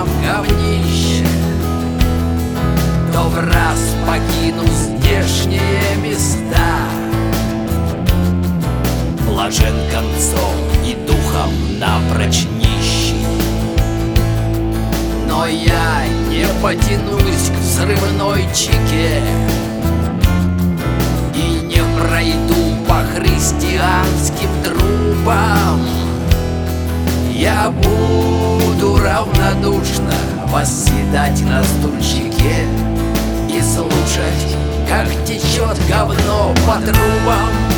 в говнище, то в раз покину здешние места. Блажен концом и духом напрочь нищий, но я не потянусь к взрывной чеке и не пройду по христианским трупам. Я буду равнодушно восседать на стульчике и слушать, как течет говно по трубам.